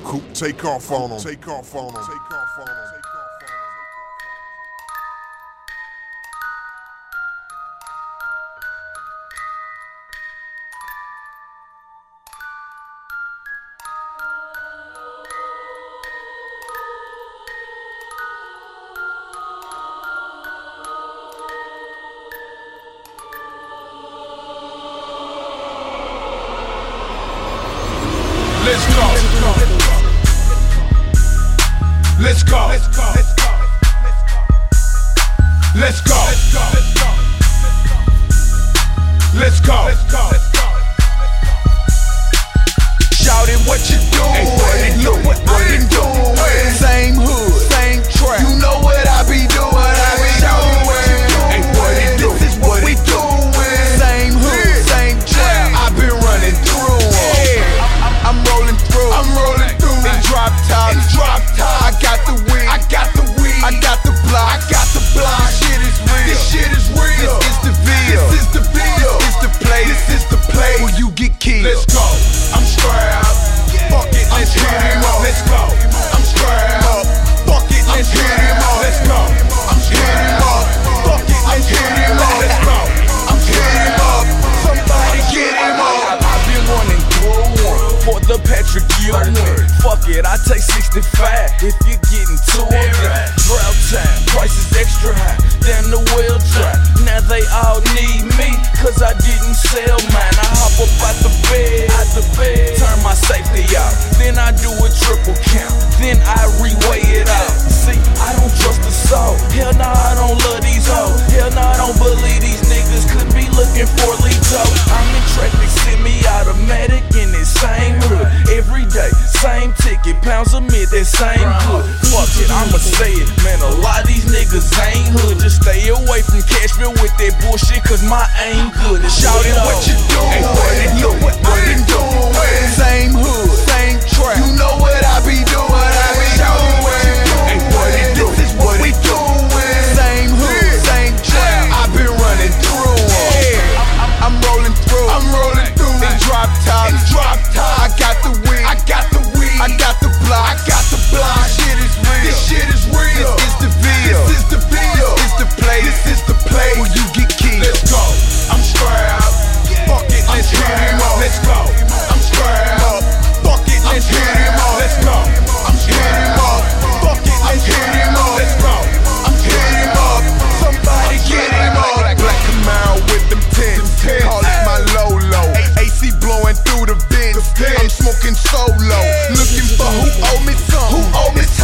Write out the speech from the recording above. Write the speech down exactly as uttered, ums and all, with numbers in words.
Coop, take off on them. Take off on them. Take off on them. Let's go. Let's go. Let's go. Let's go. Let's go. Let's go. Shout it, what you doing? Look what I been doing. Same hood, same trap. You know what I be doing. Shout it, what you doing? This is what we doing. Same hood, same trap. I been running through 'em. I'm rolling through. I'm rolling through. In drop top. In drop top. I got the weed. I got the weed. I got the block. I got the block. This shit is real. This shit is real. This is the video. This is the video. This is the play. This is the play. Where you get killed. Let's go. I'm strapped. Fuck it. Let's hit him up. Let's go. I'm strapped. Fuck it. Let's hit him up. Let's go. I'm hit him up. Fuck it. Let's hit him up. Let's go. I'm hit him up. Somebody get him up. I've been running through one. For the Patrick Ewing. Fuck it, I take sixty-five if you're getting to them. Drought time, prices extra high, damn the well dry. Now they all need me, cause I didn't sell mine. I hop up out the bed, out the bed, turn my safety out. Then I do a triple count, then I reweigh it out. See, I don't trust the soul. Hell nah, I don't love these hoes. Hell nah, I don't believe these niggas could be looking for Lito. I'm in traffic, semi-automatic in this same hood. Every day, same ticket, pounds a minute, that same hood. Fuck it, I'ma say it, man, a lot of these niggas ain't hood. Just stay away from Cashville with that bullshit, cause my aim good. Shout it, what you doing? Look what I been doing. Same hood, same trap. You know what I be doing. I be doing. This is what we doing. Same hood, same trap. I been running through 'em. I'm rolling through. I'm rolling through. In drop top. In drop top. I got the weed. I got the weed. I got the block. I got the block. This shit is real. This shit is real. This is the video. This is the video. This the play. This is the play. Where you get killed. Let's go. I'm strapped. Fuck it. Let's hit him up. Let's go. I'm strapped. Fuck it. Let's hit him up. Let's go. I'm hit him up. Fuck it. Let's hit him up. Let's go. I'm hit him up. Somebody get him up. Black Camaro with them tents. Call it my Lolo. A C blowing through the vents. I'm smoking solo. Looking for who owe me some. Who owe me some.